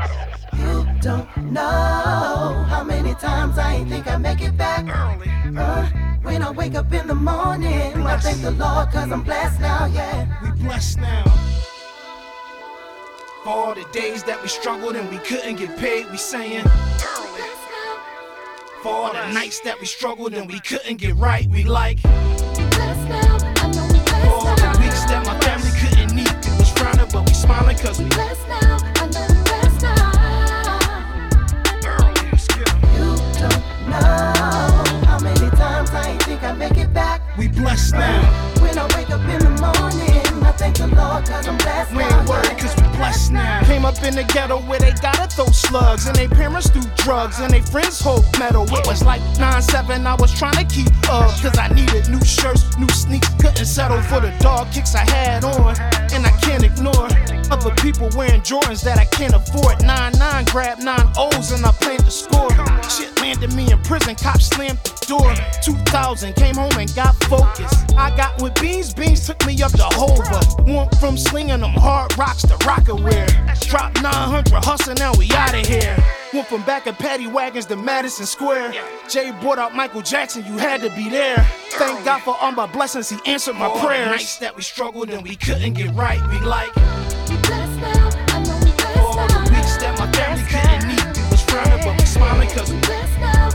You don't know how many times I ain't think I make it back. When I wake up in the morning, I thank the Lord cause I'm blessed now, yeah. We blessed now. For all the days that we struggled and we couldn't get paid, we saying for all the nights that we struggled and we couldn't get right, we like for all the weeks that my family couldn't eat, it was frowning but we smiling cause we blessed now. You don't know how many times I ain't think I make it back. We blessed now. When I wake up in the morning, I thank the Lord cause I'm blessed We now. ain't worried cause we blessed now. Came up in the ghetto where they gotta throw slugs, and they parents do drugs, and they friends hold metal. It was like 9-7, I was trying to keep up, cause I needed new shirts, new sneaks, couldn't settle for the dog kicks I had on, and I can't ignore other people wearing Jordans that I can't afford. 9-9, grab 9 O's and I planned to score. Shit landed me in prison, cops slammed the door. 2000, came home and got focused. I got with beans took me up to Hova. Went from slinging them hard rocks to Rockaware. Dropped 900, hustle, now we outta here. Went from back of paddy wagons to Madison Square. Jay brought out Michael Jackson, you had to be there. Thank God for all my blessings, he answered my prayers. Nights that we struggled and we couldn't get right, we like all the weeks that my family couldn't eat, we was frowning but we smiling cause we blessed now.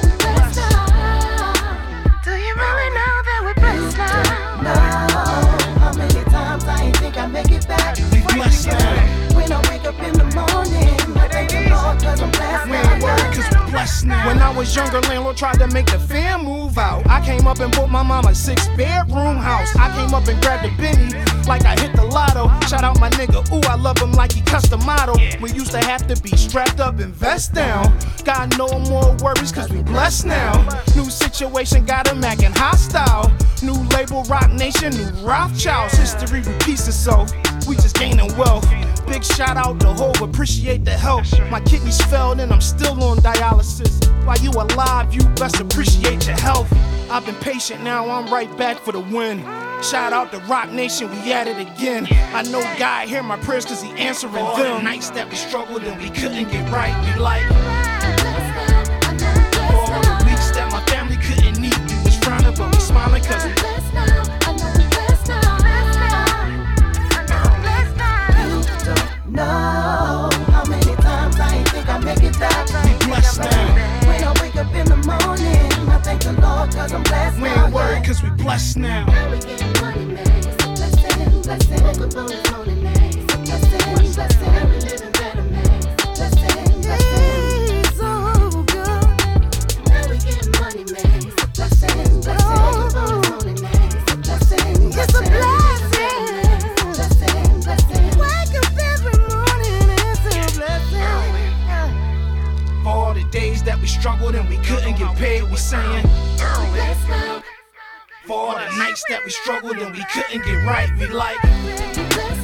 Do you really know that we're blessed now? Know how many times I ain't think I make it back. We blessed now. When I wake up in the morning, I thank the Lord cause I'm blessed We ain't worried now. cause we blessed now. When I was younger, landlord tried to make the fam move out. I came up and bought my mama a 6-bedroom house. I came up and grabbed a Benny like I hit the lotto. Shout out my nigga, ooh, I love him like he custom model. We used to have to be strapped up and vest down. Got no more worries cause we blessed now. New situation got him acting hostile. New label, Rock Nation, new Rothschilds. History repeats itself, we just gaining wealth. Big shout out to Hov, appreciate the help. My kidneys failed and I'm still on dialysis. While you alive, you best appreciate your health. I've been patient, now I'm right back for the win. Shout out to Rock Nation, we at it again. I know God hear my prayers cause he answering them. All the nights that we struggled and we couldn't get right, we like all the weeks that my family couldn't eat, we was frowning but we smiling cause we blessed now. Know how many times I ain't think I make it back. We blessed now. When I wake up in the morning, I thank the Lord cause I'm blessed We now. ain't worried cause we blessed now. We getting money, man. It's a blessing, blessing. Woke up on this morning, man. It's a blessing, blessing. We living better, man. It's a blessing, blessing. So good. Now we getting money, man. It's a blessing, blessing. Woke up on this morning, man. It's a blessing, It's a blessing. Blessing, blessing. Wake up every morning, it's a blessing. For all the days that we struggled and we couldn't get paid, we saying Blessed now. for all the nights that we struggled and we couldn't get right, we like Blessed